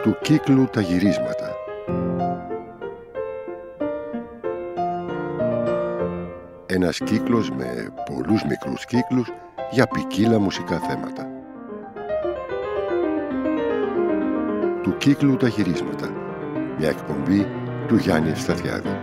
Του κύκλου τα γυρίσματα. Ένας κύκλος με πολλούς μικρούς κύκλους για ποικίλα μουσικά θέματα. Του κύκλου τα γυρίσματα. Μια εκπομπή του Γιάννη Ευσταθιάδη.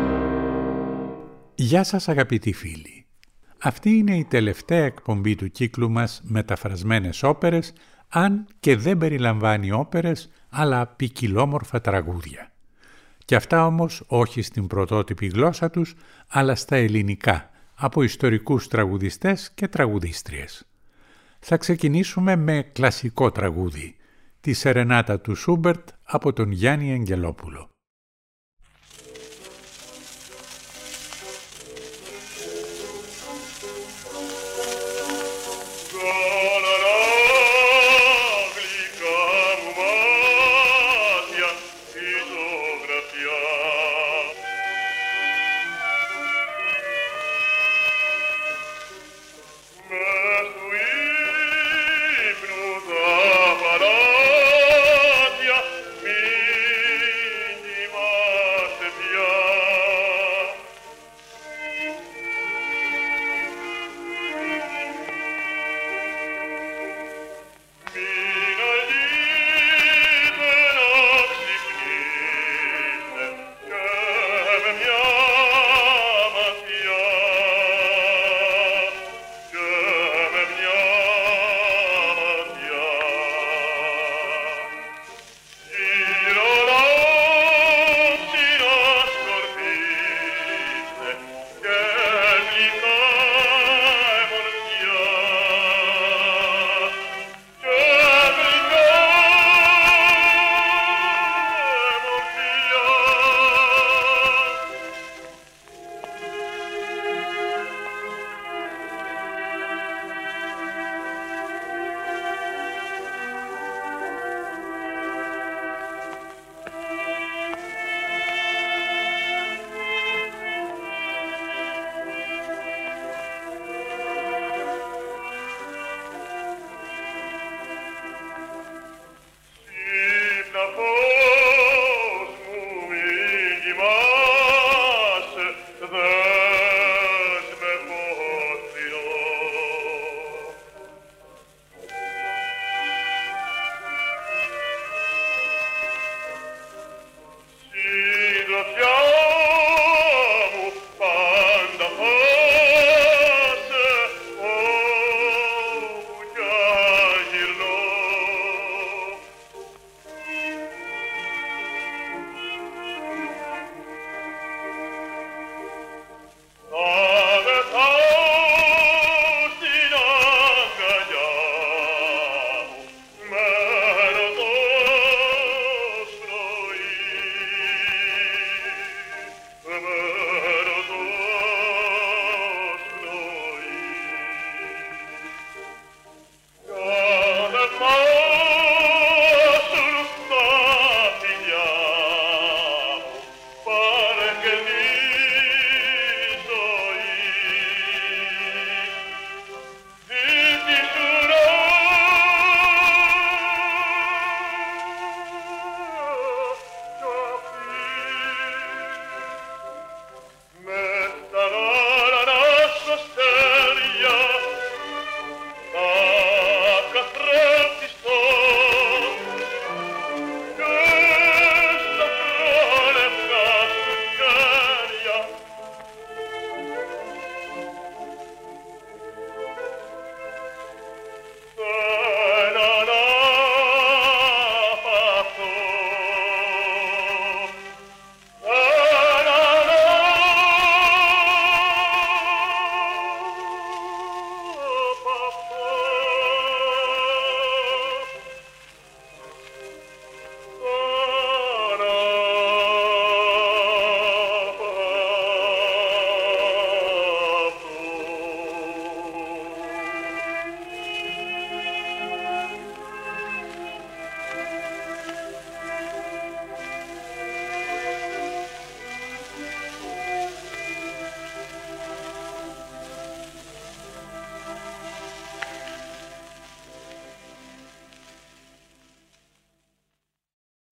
Γεια σας αγαπητοί φίλοι. Αυτή είναι η τελευταία εκπομπή του κύκλου μας Μεταφρασμένες όπερες, αν και δεν περιλαμβάνει όπερες, αλλά ποικιλόμορφα τραγούδια. Και αυτά όμως όχι στην πρωτότυπη γλώσσα τους, αλλά στα ελληνικά, από ιστορικούς τραγουδιστές και τραγουδίστριες. Θα ξεκινήσουμε με κλασικό τραγούδι, τη Σερενάτα του Σούμπερτ από τον Γιάννη Αγγελόπουλο. Quindi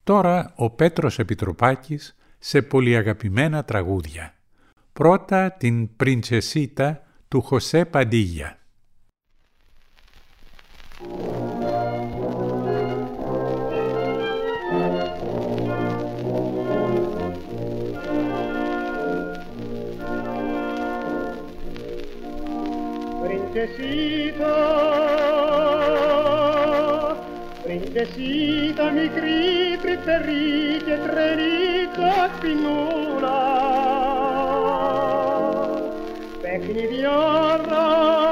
Τώρα ο Πέτρος Επιτροπάκης σε πολυαγαπημένα τραγούδια. Πρώτα την Πριντσεσίτα του Χωσέ Παντίγια. Princesita μικρή, τρυφερή και τρελή τσακπινούλα, παιχνιδιάρα,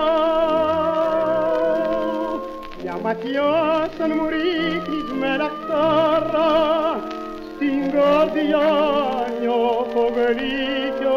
μια ματιά σαν μου ρίχνεις με λαχτάρα, στην καρδιά νιώθω γλυκιά.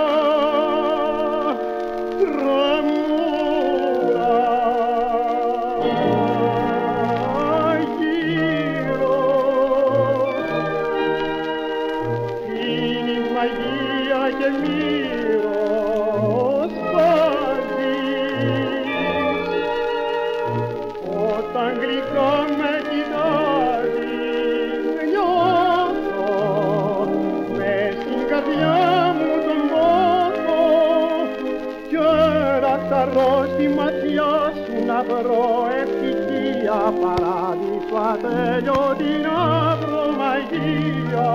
Στη ματιά σου να βρω ευτυχία, παράδεισο ατέλειωτη να βρω μαγεία,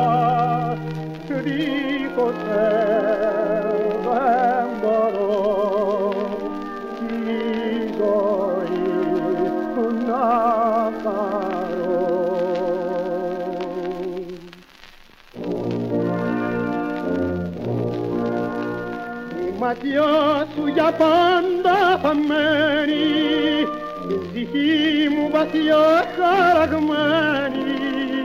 δίχως δεν μπορώ τη ζωή να χαρώ. Η ματιά σου για πάντα θα μένει, η ψυχή μου βαθιά χαραγμένη.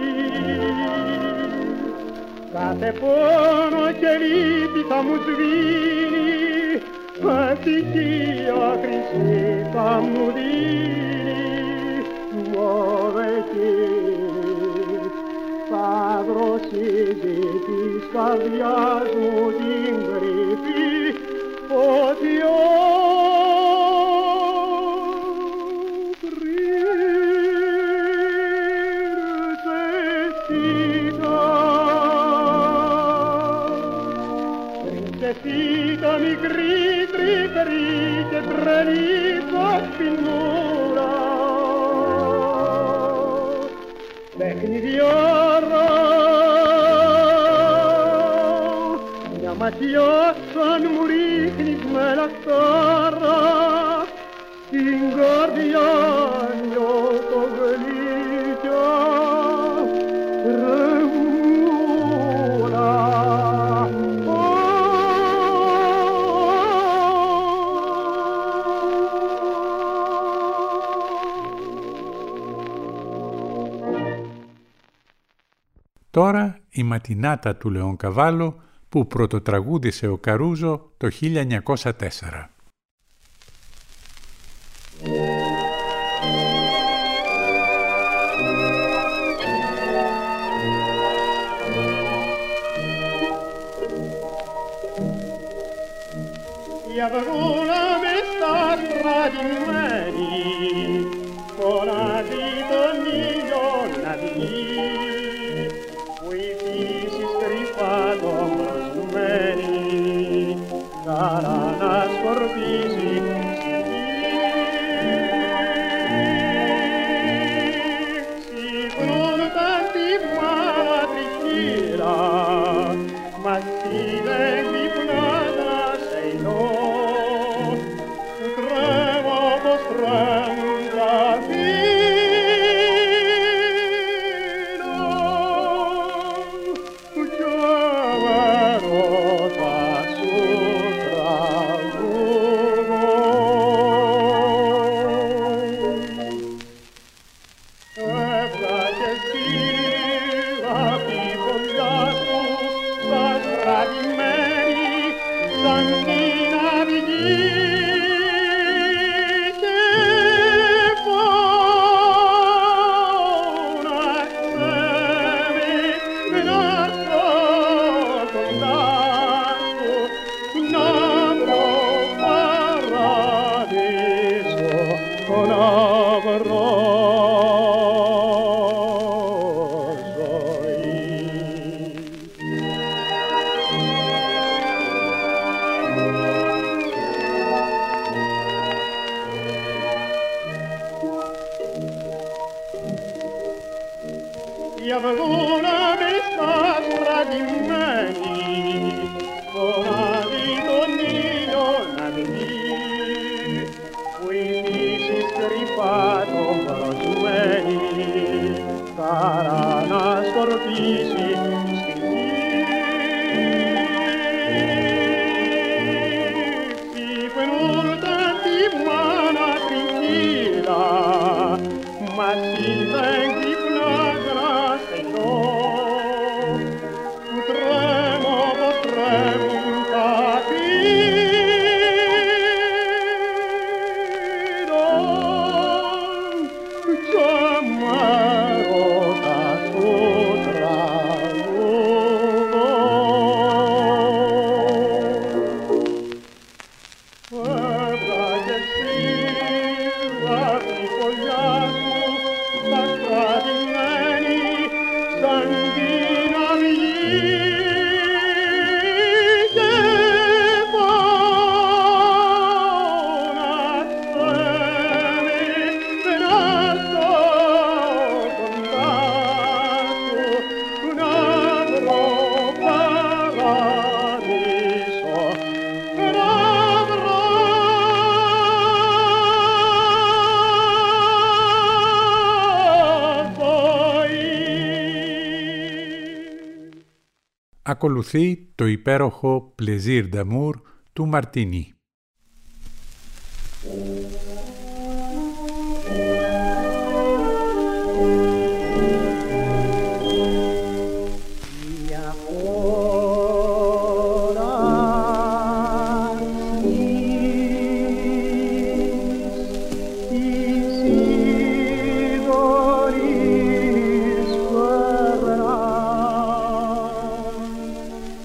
Κάθε πόνο και λύπη θα μου σβήνει, ευτυχία χρυσή θα μου δίνει. Μόνο εκείνη θα δροσίζει της καρδιάς μου την κρυφή φωτιά. Princesita μικρή, τρυφερή και τρελή τσακπινούλα, παιχνιδιάρα, μια ματιά σαν μου ρίχνεις με λαχτάρα, στην καρδιά νιώθω γλυκιά. Τώρα η ματινάτα του Λεονκαβάλου που πρωτοτραγούδισε ο Καρούζο το 1904. Η αυγούλα μες στα στρατημένη φωνάζει τον ήλιο να βγει, που η φύση κρυφά το προσμένει, χαρά να σκορπίσει. Ξυπνούν τα τιμάρα τριχύρα, μας είδε γυπνάτα σε υλό, που τρέμω πως τρέμουν τα φύλλα, που κι έρωτα σου τραγουδώ. Έφτασες φίλα απ' τη φωτιά σου, σαν στρατημένη, σαν την αυγή, και φώναξε με να έρθω κοντά σου, να βρω παράδεισο, να βρω ζωή. για βγούνα μες στα στρατημένοι, φωνάζει τον ήλιο να βγει, που η φύση κρυφά τον προσμένει, χαρά να σκορπίσει στη γη. Ξυπνούνταν τη μάνα την κύλα, μα εσύ δεν ξυπνάς να στεγνώ, που τρέμω πως τρέμουν τα πύρα, και με ρωτάς που τραγουδώ. Έβγαγες φύλλα τη φωλιά σου, τα στρατημένη σαν την αυγή, και φώναξε με να στω κοντά σου, να βρω παράδεισο, να βρω Ακολουθεί το υπέροχο «Plaisir d'amour» του Μαρτίνι.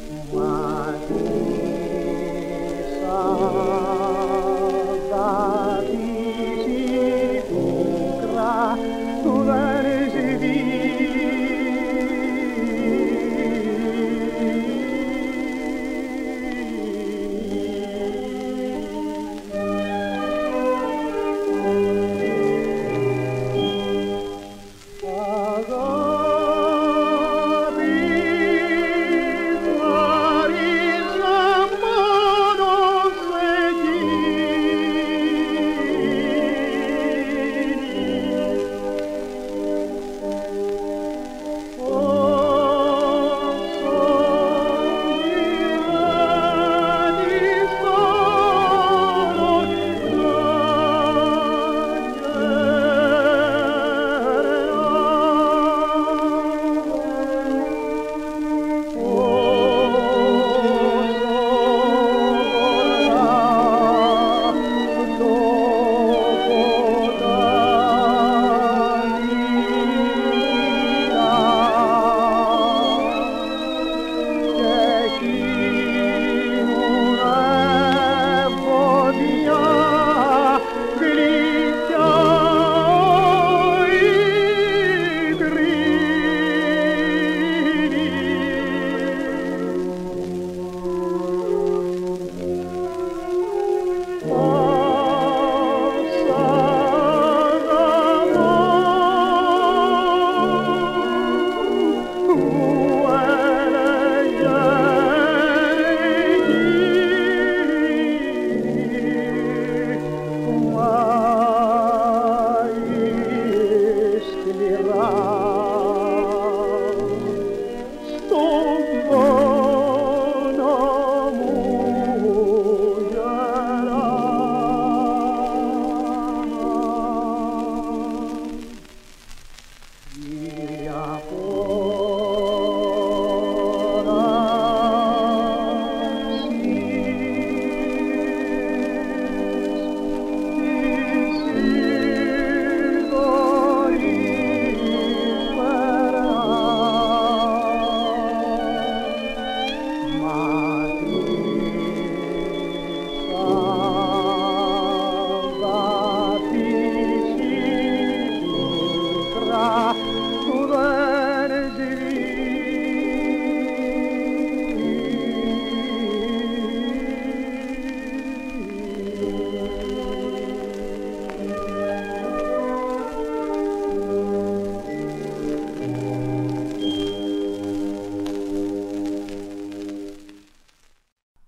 Μα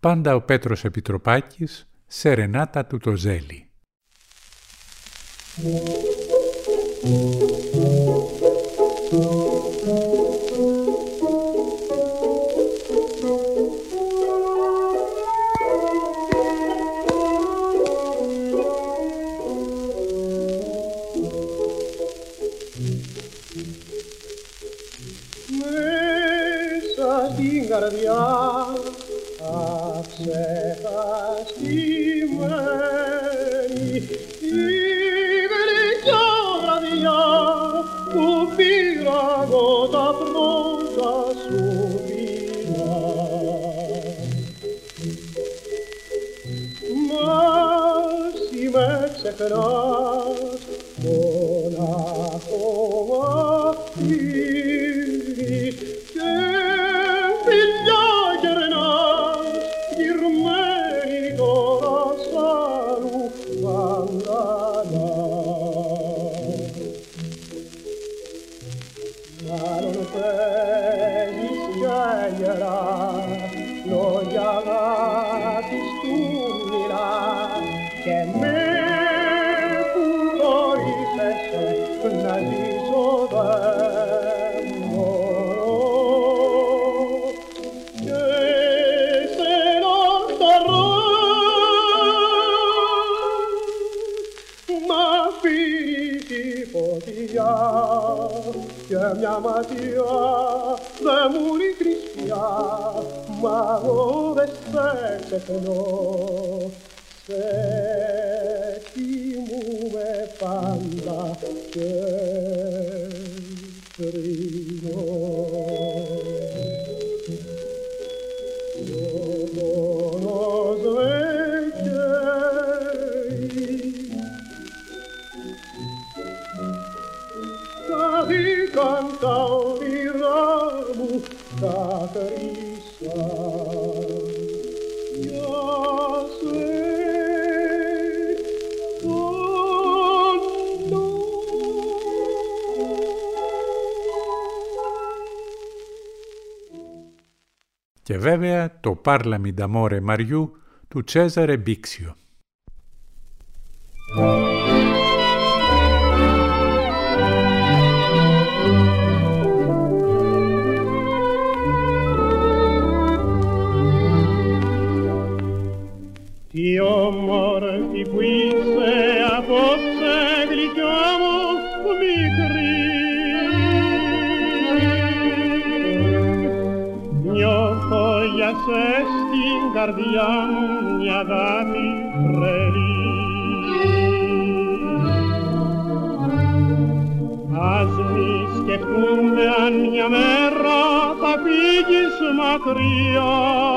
πάντα ο Πέτρος Επιτροπάκης, Σερενάτα του Τοζέλη. Μέσα στην καρδιά αψεχαστημένη η γλυκιά βραδιά που πήρα εγώ τα πρώτα σου φιλιά. Μα εσύ με ξεχνάς μονάχο μαθήνει και φιλιά γερνάς γυρμένη τώρα σ' άλλου βαντανά. Μάλλον παίζεις για γερά λόγια αγάπης του μιλάς και με φουγκορίζεσαι να ζήσω δεν μπορώ και σένα χαρώ μ' αφήνει τη φωτιά και μια ματιά δεν μου ρίχνεις πια, μα εγώ δεν σε ξεχνώ, σε θυμούμαι πάντα και κρίνω. Ο πόνος με καίει, χάθηκαν τα όνειρά μου, τα χρυσά. Για σε πονώ. Και βέβαια το «Parlami d'amore Μαριού» του Τσέζαρε Μπίξιο. Τι όμορφη που είσαι απόψε γλυκιά μου μικρή, νιώθω για σε στην καρδιά μου μια αγάπη τρελή. Ας μη σκεφτούμε αν μια μέρα θα φύγεις μακριά,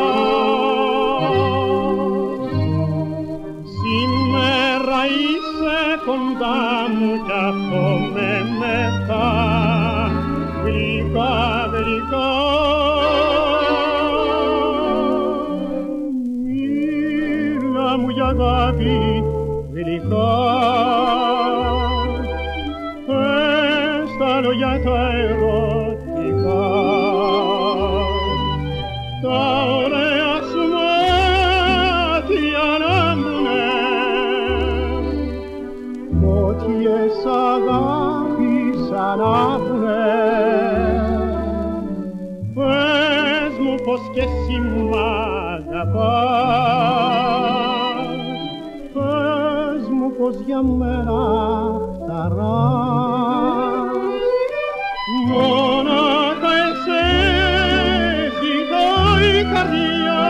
σήμερα είσαι κοντά μου κι αυτό με μετά γλυκά γλυκά. Μίλα μου για αγάπη γλυκά, πες τα λόγια τα ερωτικά, τα ωραία σου μάτια να μπουνε, φωτιές αγάπης ανάβουνε. Πες μου πως κι εσύ μ' αγαπάς, πες μου πως για μένα χαράς, μόναχα εσέ ζητάει η καρδιά.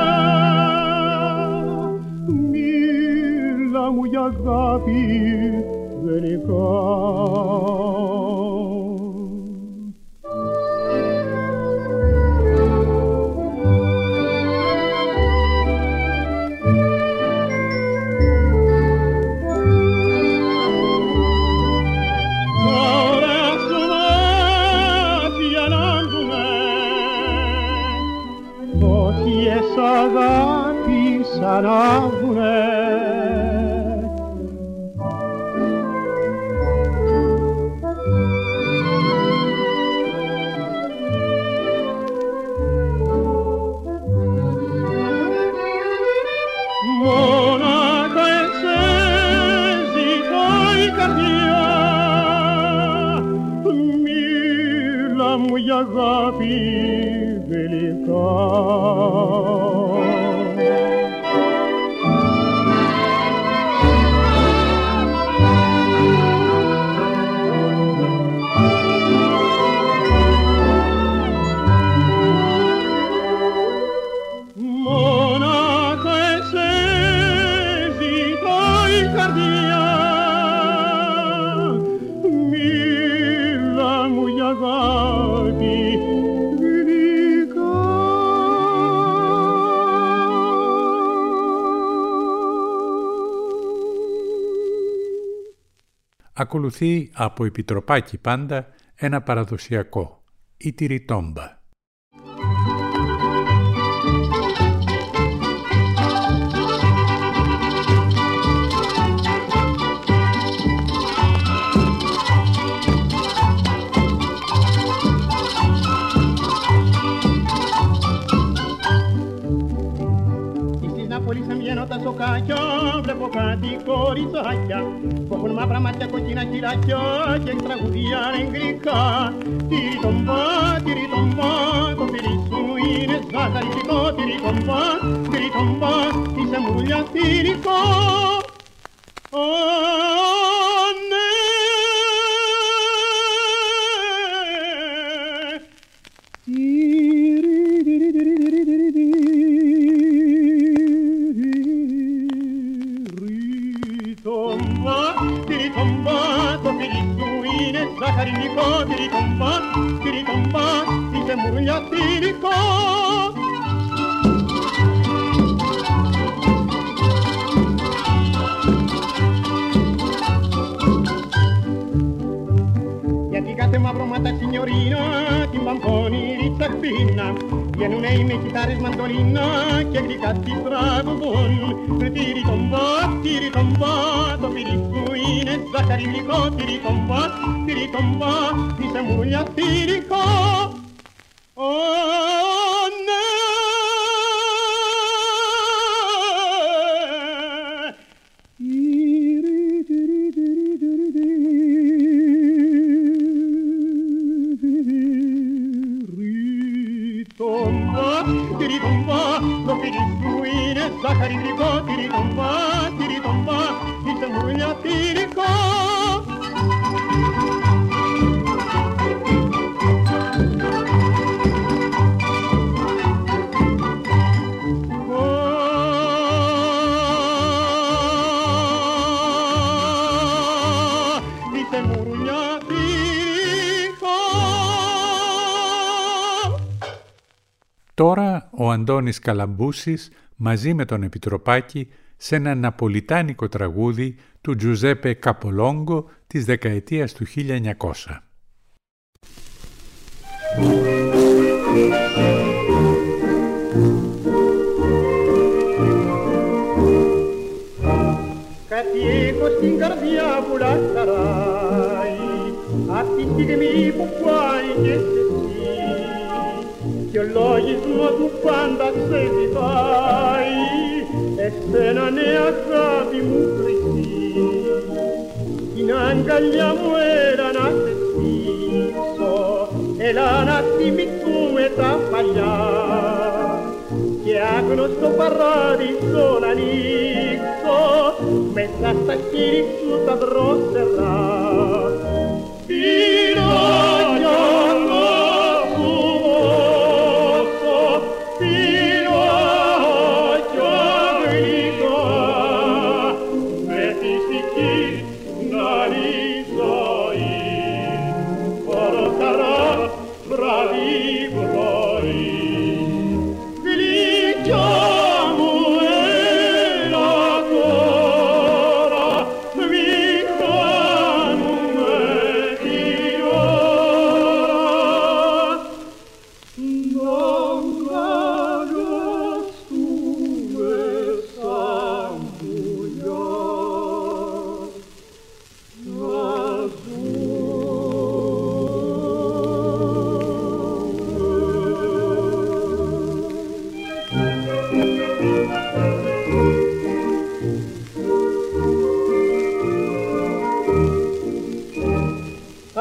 Μίλα μου για αγάπη γλυκά. Αγάπης ανάβουνε, καρδιά, μίλα μου για αγάπη γλυκά. Ακολουθεί από επιτροπάκι πάντα ένα παραδοσιακό, η τυριτόμπα. Τα σοκάκια, βλέπω κάτι κοριτσάκια που έχουν μαύρα μάτια, κοκκίνα κυράκια και τραγουδία εγγλικά. Τυριτομπά, τυριτομπά, το πυρί σου είναι ζαχαριτικό. Τυριτομπά, τυριτομπά, είσαι μουρουλιαστηρικό. Ζαχαρινικό, τυριτομπά, τυριτομπά, είσαι μουρουλιαστηρικό. Γιατί κάθε μαύρο μάτα σινιωρίνα την παμπώνει ριτσαχπίνα. Βγαίνουνε οι με κιθάρες μαντολίνα και γλυκά τις τραγουδούν. Τυριτομπά, τυριτομπά, το πυρί σου είναι ζαχαρινικό. Τυριτομπά, τυριτομπά, είσαι μουρουλιαστηρικό. Τυριτομπά, το πυρί σου είναι ζαχαρινικό. Τυριτομπά, τυριτομπά, είσαι μουρουλιαστηρικό. Είσαι μουρουλιαστηρικό. Τώρα ο Αντώνης Καλαμπούσης μαζί με τον Επιτροπάκη σε ένα ναπολιτάνικο τραγούδι του Τζουζέπε Καπολόγκο της δεκαετίας του 1900. Κάτι έχω στην καρδιά που λαχταράει απ' τη στιγμή που πάει και εσύ κι ο λογισμό του πάντα σε ζητάει εσένα ναι αγάπη μου χρυσή. Την αγκαλιά μου έλα να σε στήσω, έλα να θυμηθούμε τα παλιά και άγνωστο παράδεισο να ανοίξω μέσα στα χείλη σου τα δρόσερα. Φιλόνια να σου δώσω, φιλόνια γλυκά, με φυσική να η ζωή, όλο χαρά βράδυ πρωί. Γλυκιά μου έλα τώρα, μικρά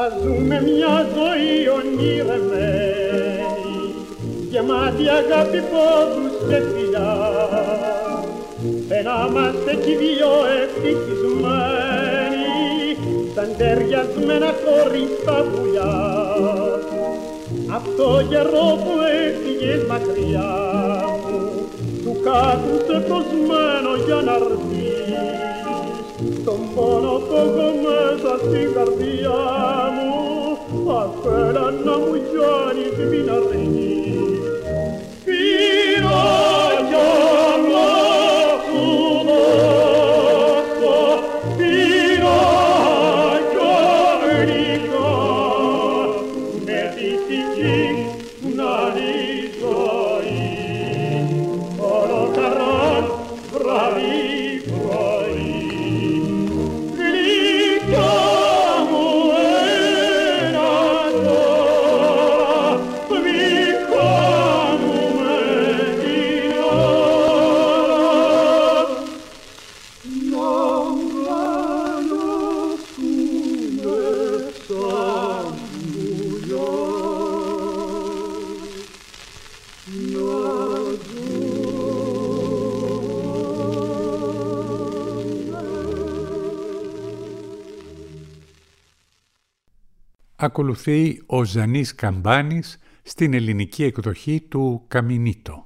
ζούμε μια ζωή ονειρεμένη, γεμάτη αγάπη, πόδους και φιλιά, να είμαστε κι οι δυο ευτυχισμένοι, σαν ταιριασμένα χωριστά πουλιά. Αυτό καιρό που έφυγες μακριά μου, του κάτω σε προσμένο για να ρθείς, τον πόνο που έχω μέσα στην καρδιά μου, αφέλα να μου γιάνεις μην αρνείς. Πειράκια μου σου δώσω, πειράκια γλυκά, με δυστυχή να είναι η ζωή, όλο χαράς βράδυ πρωί. Γλυκιά μου ένα τώρα, γλυκά μου με την ώρα, να γαλαστούμε σαν πουλιά, να Ακολουθεί ο Ζανής Καμπάνης στην ελληνική εκδοχή του Καμινίτο.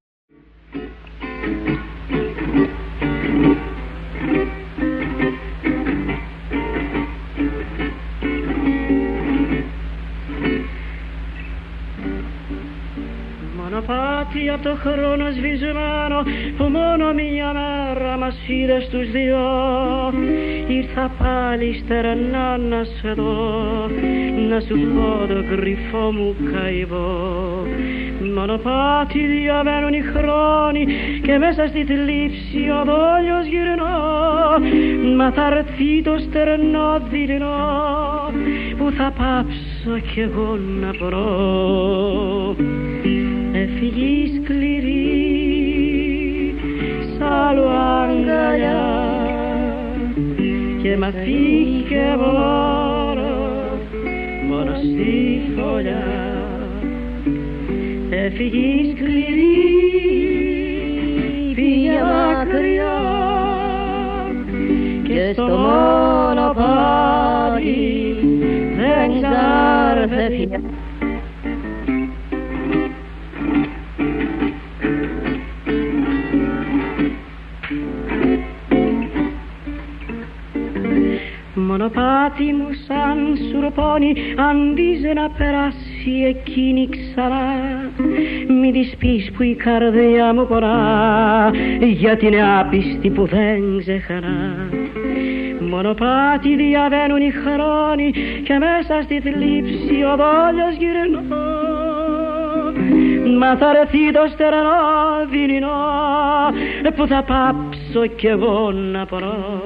Μονοπάτι απ' το χρόνο σβησμένο που μόνο μια μέρα μας είδε στους δυο. Ήρθα πάλι στερνά να σε δω, να σου πω το κρυφό μου καημό. Μονοπάτι διαβαίνουν οι χρόνοι και μέσα στη θλίψη ο δόλιος γυρνώ. Μα θα έρθει το στερνό δειλινό που θα πάψω κι εγώ να βρω. Έφυγη σκληρή σ' άλλο αγκαλιά και μ' αφήκε μόνο στη φωλιά. Έφυγη σκληρή, πήγε μακριά και στο μονοπάτι δεν ξάρθε πια. Μονοπάτι μου σαν σουρπώνει, αντίζει να περάσει εκείνη ξανά. Μη της πεις που η καρδιά μου πονά, γιατί είναι άπιστη που δεν ξεχνά. Μονοπάτι διαβαίνουν οι χρόνοι και μέσα στη θλίψη ο δόλιος γυρνώ. Μα θα έρθει το στερνό δειλινό που θα πάψω κι εγώ να πονώ.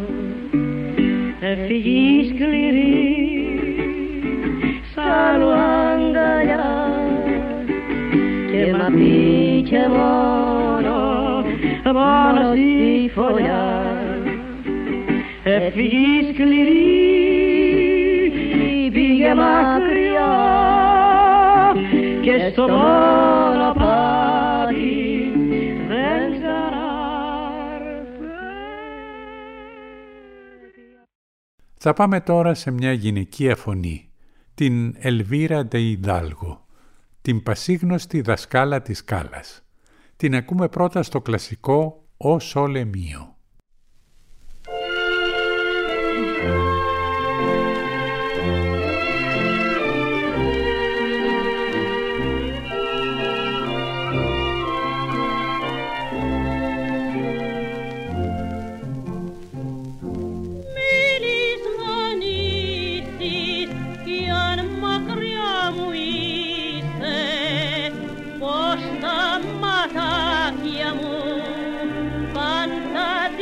Έφυγη σκληρή σ' άλλο αγκαλιά και μ' αφήκε μόνο στη φωλιά. Έφυγη σκληρή, πήγε μακριά και στο μονοπάτι δεν ξανάρθε. Θα πάμε τώρα σε μια γυναικεία φωνή, την Ελβίρα Ντε Ιδάλγο, την πασίγνωστη δασκάλα της σκάλας. Την ακούμε πρώτα στο κλασικό «Ο Σόλε Μίο». Στα μάτια μου πάντα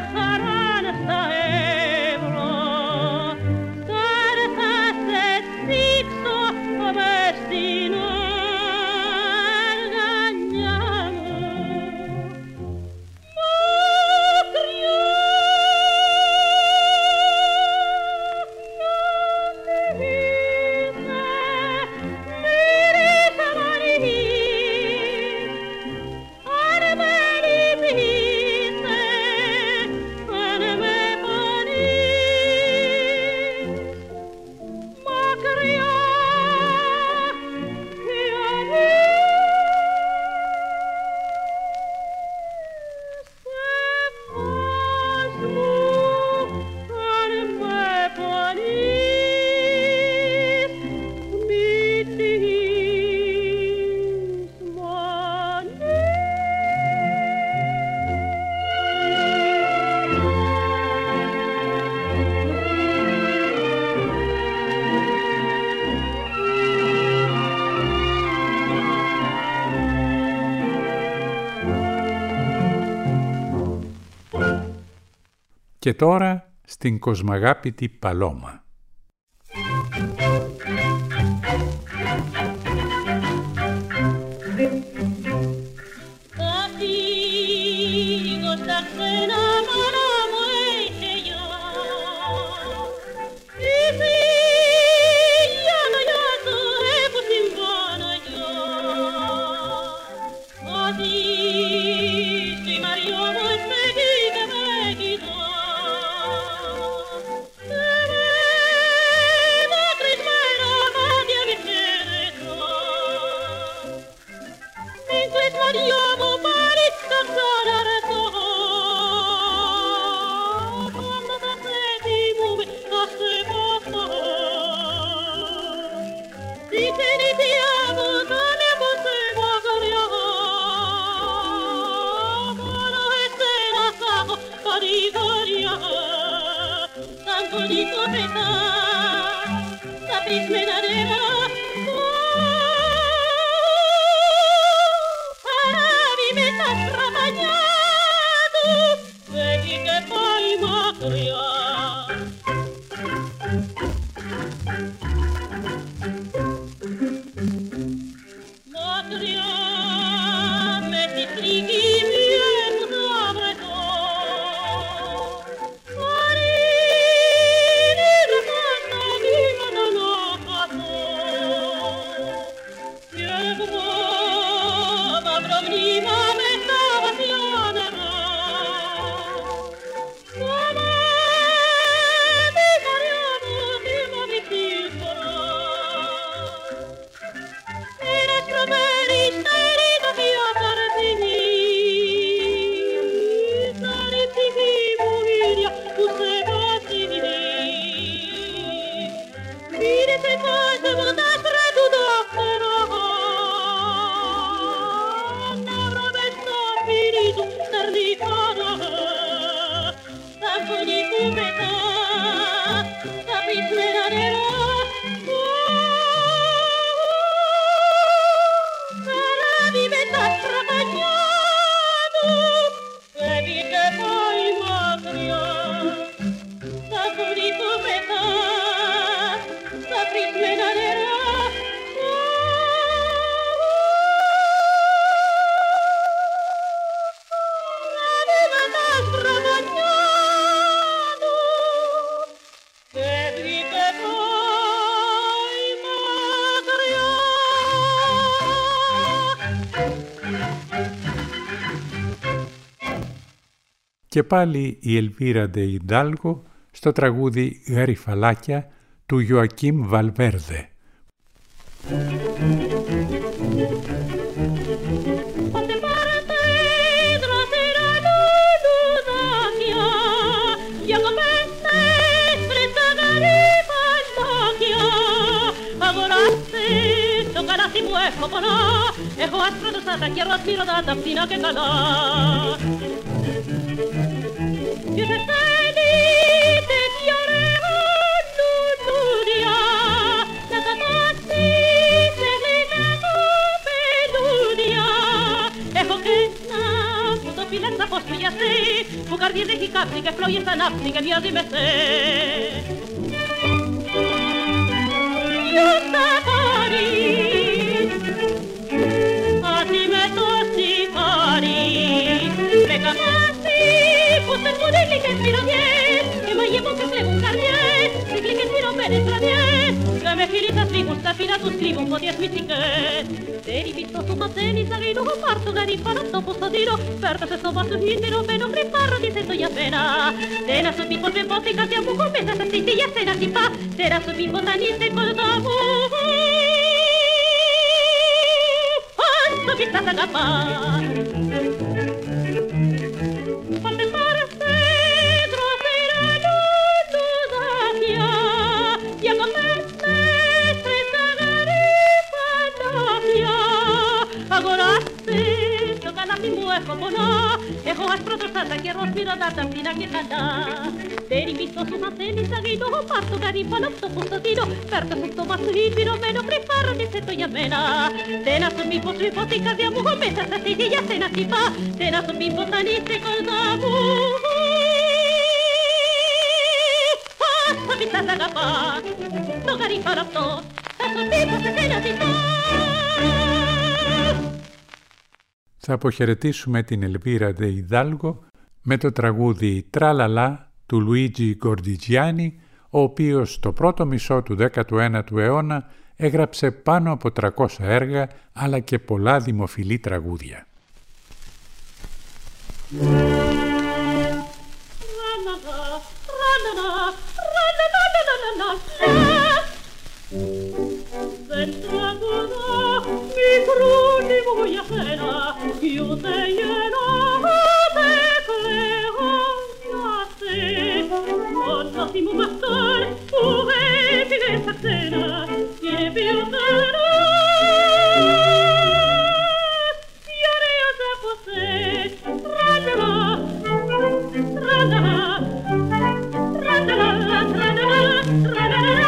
Και τώρα στην κοσμαγάπητη Παλώμα. Και πάλι η Ελβίρα ντε Ιντάλγο στο τραγούδι «Γαριφαλάκια» του Ιωακίμ Βαλβέρδε. Έχω άσπρα το σάτα και ρωτήρωτα τα φθηνά και καλά. Και σε θέλει τέτοια ωραία λουλούδια να κατάσει σε γλυκά κοπελούδια. Έχω και ένα φωτοφίλετσα πως πηγιαστεί που καρδιές έχει κάψει και φλόγες ανάψει και μοιάζει με σε. Ποιος θα πάρει αυτή με το σιγάρι, με καμάσι που στελμούν οι γλυκές μυρωδιές και μαγεύουν και κλέβουν καρδιές, οι γλυκές μυρωμένες βραδιές και με χείλη θα σφίγγουν στα φύλλα τους κρύβουν φωτιές μυστικές. Δεν υπήρχε στο μαθαίνεις να γρίνω πάρτο γαρίφανο αυτό που στο δίνω, φέρτωσε στο βάσο γυριρωμένο γρυπάρω τι θέτω για μένα. Δεν να σου πει πως με πω την καρδιά μου έχω μέσα στα στήθη για σένα χτυπά, δεν να σου πει πως αν είσαι κοντά μου αν το πεις θα σ' αγαπά. Έχω πονά, έχω ασπροτροσάτα και ροσμυρωδάτα φθηνά και χαντά. Δεν υπήρχε σου μαθαίνεις να γρίνω, πάρ' το γαρίφανο αυτό που στο δίνω, φέρτε σου στο μάσου υπηρωμένο, κρυφάρωνεσαι το για μένα. Δεν να σου πει πως σου είπω την καρδιά μου, έχω μέσα στα στήθη για σένα χτυπά, δεν να σου πει πως αν είσαι κοντά μου ας το πεις θα σ' αγαπά. Το γαρίφανο αυτό θα σου πει πως σε σένα ζητά. Θα αποχαιρετήσουμε την Ελβίρα Ντε Ιδάλγο με το τραγούδι «Τραλαλά» του Λουίτζι Γκορντιτζιάνι, ο οποίος στο πρώτο μισό του 19ου αιώνα έγραψε πάνω από 300 έργα αλλά και πολλά δημοφιλή τραγούδια. Δεν τραγουδώ μικρούλι μου για σένα, io te lleno de creo ya sé, monotimo pastor, juguete de esa cena, que piotero, y area de José, randala, randala, randala, randala, randala.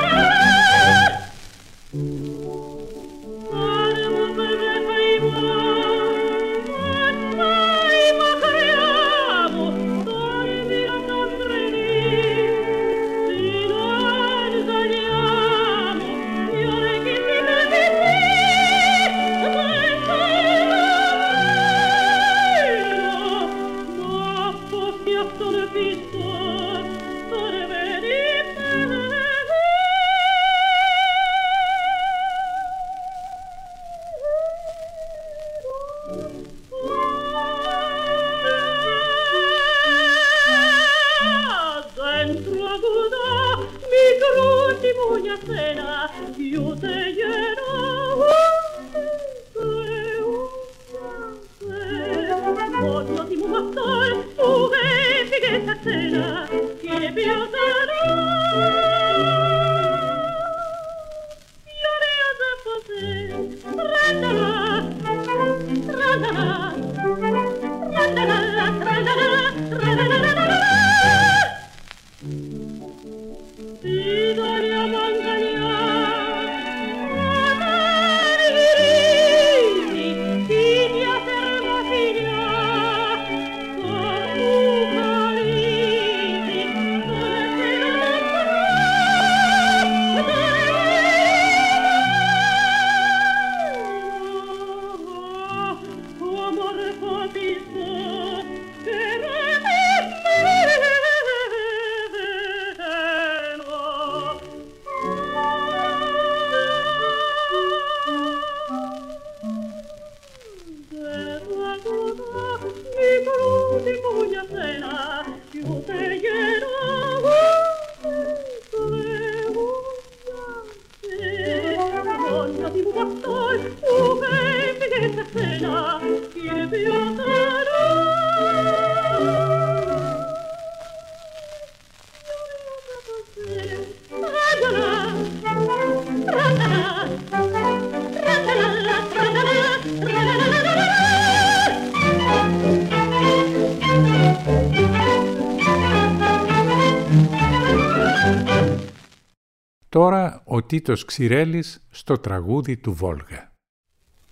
Τώρα ο Τίτος Ξηρέλης στο τραγούδι του Βόλγα.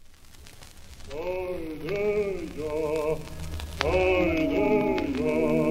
Oi,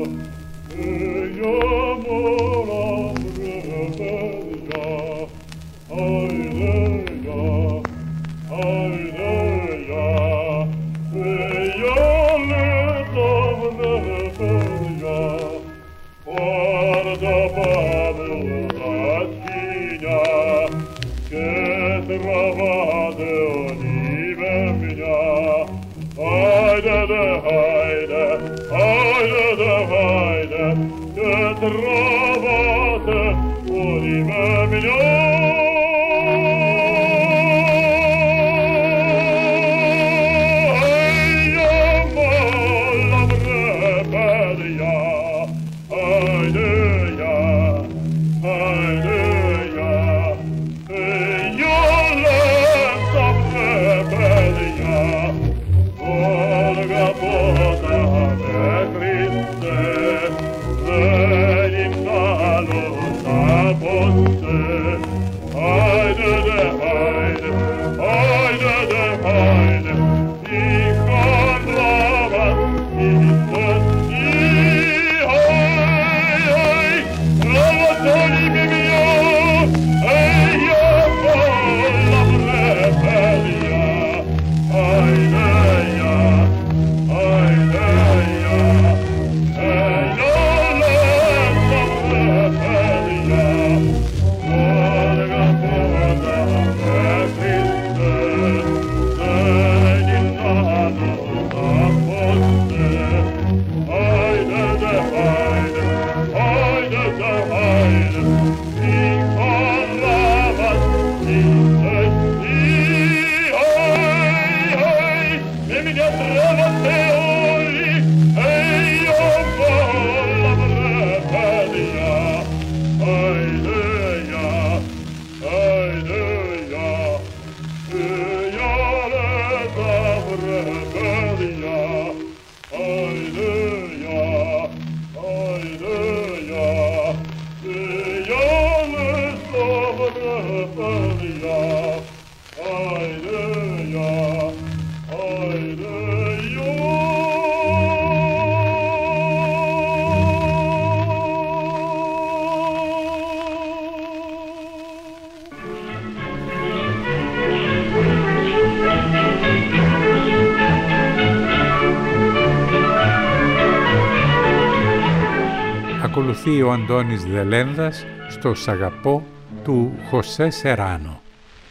Ακολουθεί ο Αντώνης Δελένδας στο «Σ' αγαπώ» του Χωσέ Σεράνο.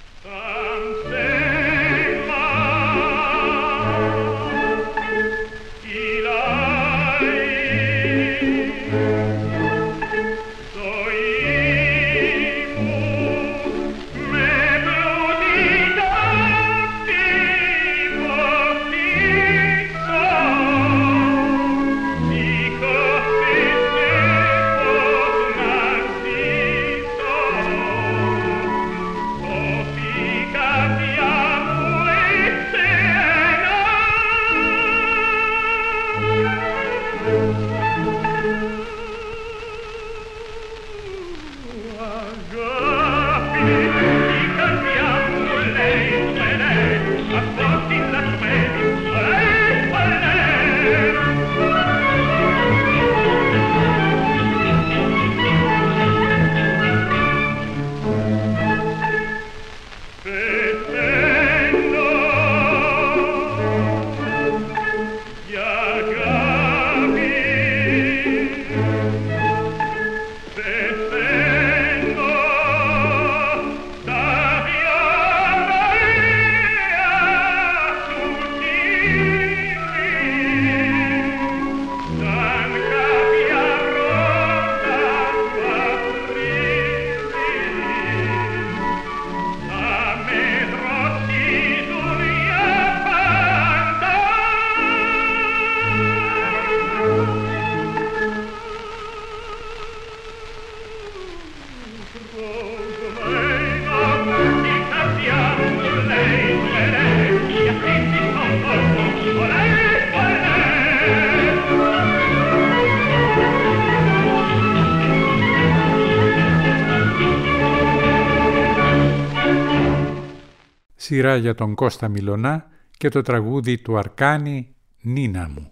Σειρά για τον Κώστα Μιλωνά και το τραγούδι του Αρκάνη «Νίνα μου».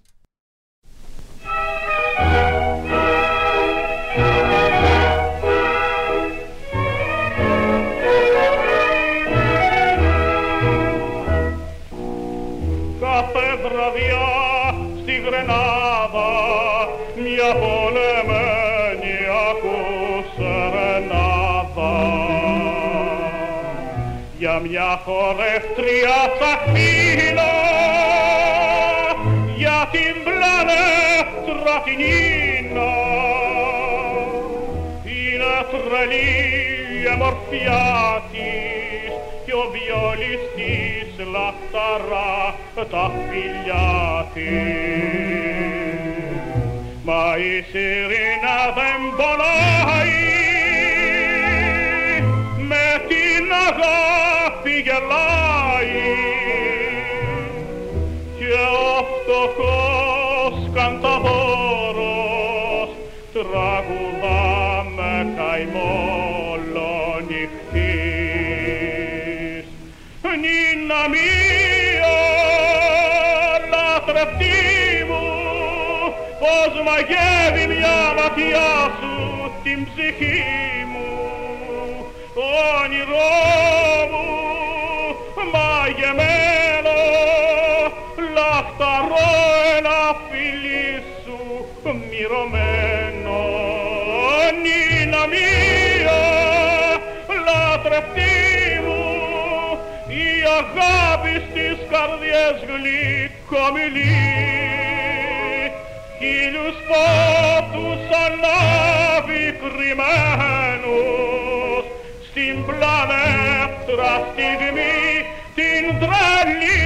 Κάθε βραδιά στη Γρενάδα μια πολεμένη ακούω μια χορεύτρια θα χείλω για την πλανεύτρα την Ίνα. Είναι τρελή η μορφιά της κι ο βιολιστής λαχταρά τα φιλιά της. Μα η σιρήνα δεν πονάει, με την αγάπη γελάει και ο φτωχός κανταδόρος τραγουδά με καημό νυχτής. Νίνα μία λατρευτή μου, πως μαγεύει μια ματιά σου την ψυχή μου. Όνειρό μου μαγεμένο, λαχταρό ένα φιλί σου μυρωμένο. Νίνα μία λατρευτή μου, η αγάπη στις καρδιές γλυκομιλεί, χίλιους πότους ανάβει κρυμμένους στην πλανεύτρα στιγμή την τρελή.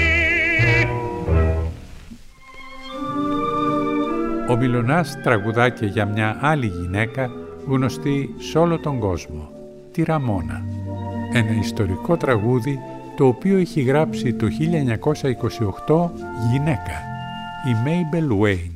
Ο Μιλωνάς τραγουδά και για μια άλλη γυναίκα γνωστή σε όλο τον κόσμο, τη Ραμόνα. Ένα ιστορικό τραγούδι το οποίο έχει γράψει το 1928 γυναίκα, η Μέιμπελ Ουέιν.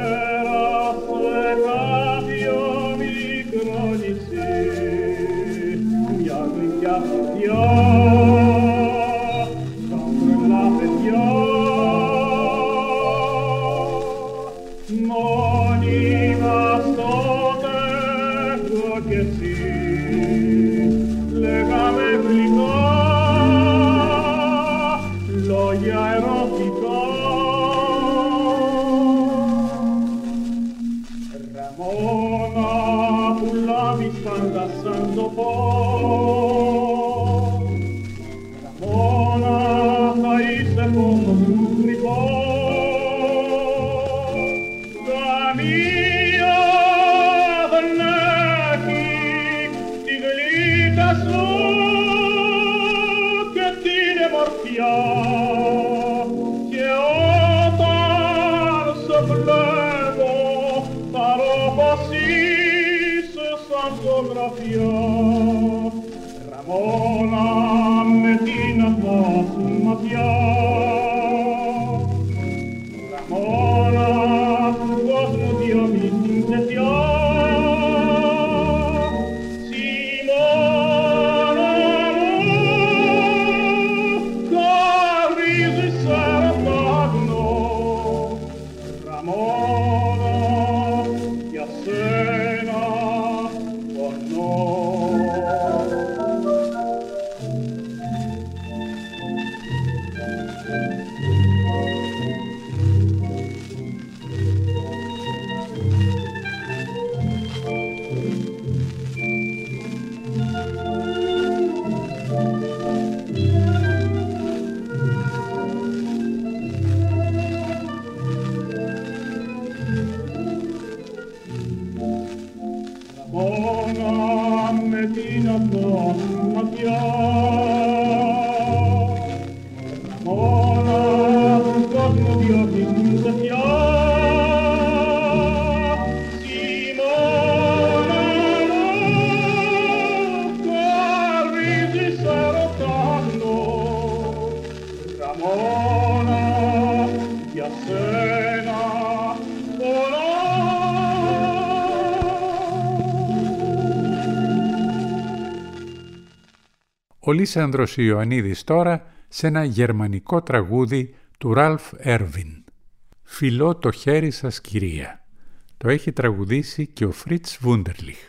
Ο Λύσανδρος Ιωαννίδης τώρα σε ένα γερμανικό τραγούδι του Ραλφ Έρβιν. «Φιλώ το χέρι σας, κυρία». Το έχει τραγουδήσει και ο Φρίτς Βούντερλιχ.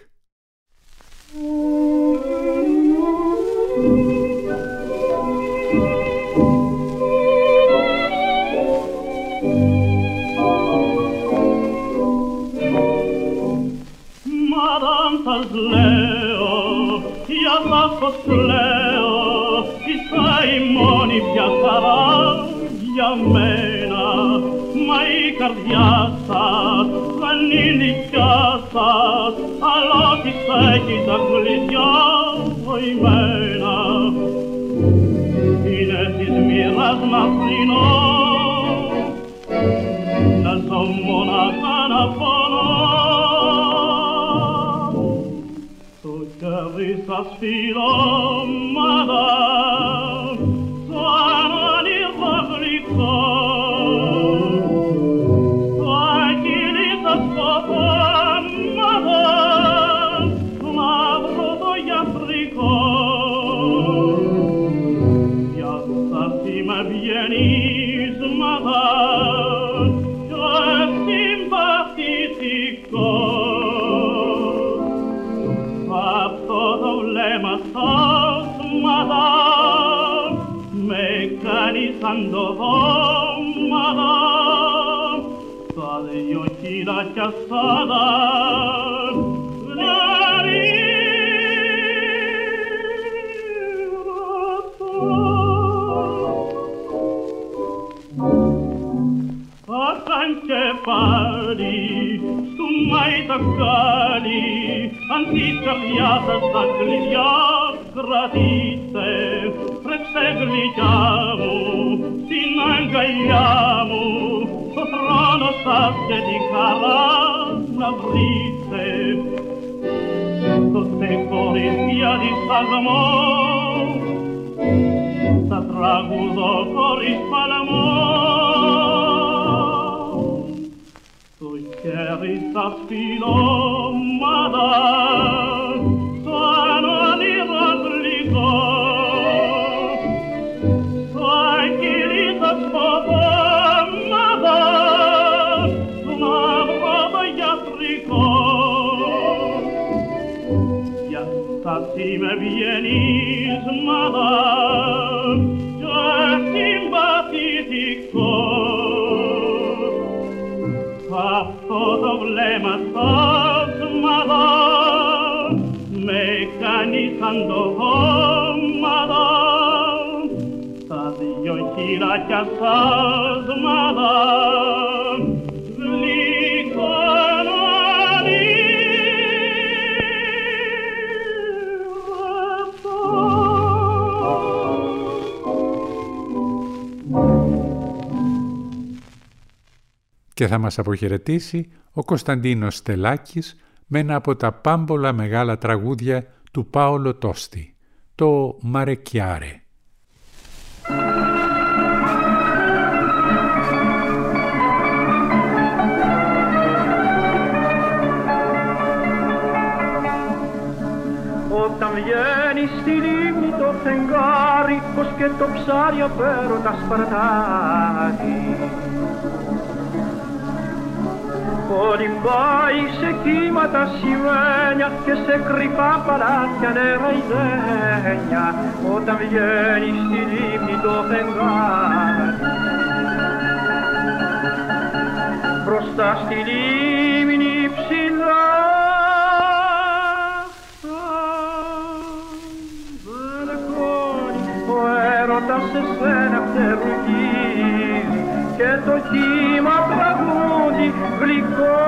Madame, σας λέω, για σας σας λέω, χαρά για μένα, μα η καρδιά σας δεν είναι η δικιά σας, αλλά της έχει τα κλειδιά βοημένα. Είναι της μοίρας να θρηνώ, να ζω μονάχα να πονώ. Το χέρι σας φιλώματα, σαν όνειρο γλυκό, το χείλη σας ποδώματα, μαύρο το γιατρικό. Για σας είμαι ευγενίσματα και συμπαθητικό. Αυτό το βλέμμα σας, μαδάμ, με κάνει σαν το δώμαδάμ, τα δυο χείλακια σάδαμ, σαν κεφάλι, σου μάει τα κάλλη, αν της καρδιάς σας τα κλειδιά κρατήστε, τρέξτε γλυκιά μου, στην αγκαλιά μου, το χρόνο σας και τη χαρά να βρείτε. Τότε χωρίς διαδισταγμό, θα τραγουδώ χωρίς παλμό. Το χέρι σας φιλώματα, σαν όνειρο γλυκό, το χείλη σας ποδώματα, μαύρο το γιατρικό. Για σας είμαι ευγενίσματα και συμπαθητικό. Αυτό το βλέμμα σας, μαδάμ, με κάνει σαν το δώμαδάμ, τα δυο χείλακια σας, μαδάμ, Και θα μας αποχαιρετήσει ο Κωνσταντίνος Στελάκης με ένα από τα πάμπολα μεγάλα τραγούδια του Πάολο Τόστη, το «Μαρεκιάρε». Όταν βγαίνει στη λίμνη το φεγγάρι, πως και το ψάρι απ' τα σπαρτάρι, όλοι πάει σε κύματα σημαίνια και σε κρυφά παλάτια νεραϊδένια. Όταν βγαίνει στη λίμνη το φεγγάρι, μπροστά στη λίμνη ψηλά, ο έρωτας σε σένα φτερουγίζει και το κύμα τραγούδι γλυκό.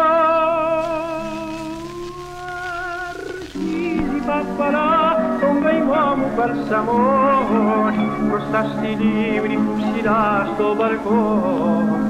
Αρχίζει παπαλά τον καημό μου μπαλσαμώνει, μπροστά στη λίμνη ψηλά στο μπαλκόνι.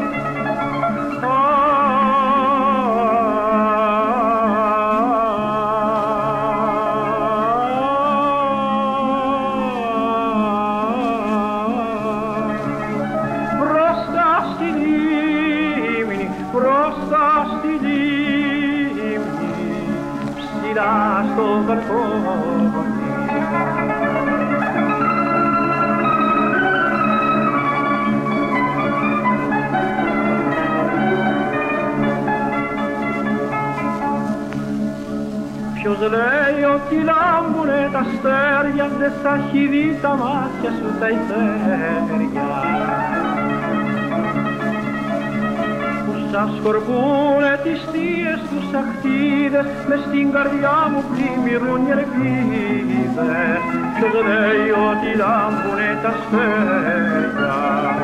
Ποιος λέει ότι λάμπουνε τα αστέρια, δεν θα έχει δει τα μάτια σου τα υφέρια. Που Σας σκορπούνε τις θείες τους αχτίδες, μες στην καρδιά μου πλημμυρούν οι ελπίδες. Ποιος λέει ότι λάμπουνε τα αστέρια.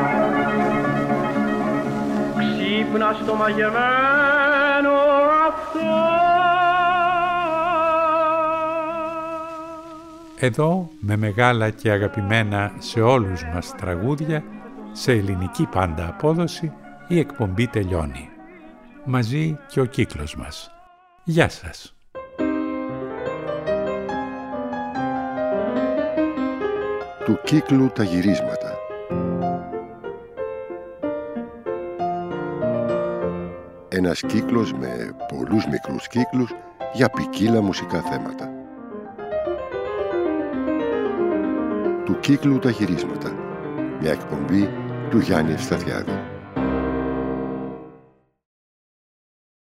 Ξύπνα στο μαγεμένο αυτό. Εδώ, με μεγάλα και αγαπημένα σε όλους μας τραγούδια, σε ελληνική πάντα απόδοση, η εκπομπή τελειώνει. Μαζί και ο κύκλος μας. Γεια σας. Του κύκλου τα γυρίσματα. Ένας κύκλος με πολλούς μικρούς κύκλους για ποικίλα μουσικά θέματα. Του κύκλου τα γυρίσματα. Μια εκπομπή του Γιάννη Ευσταθιάδη.